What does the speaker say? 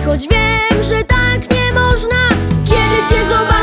choć wiem, że tak nie można. Kiedy cię zobaczę,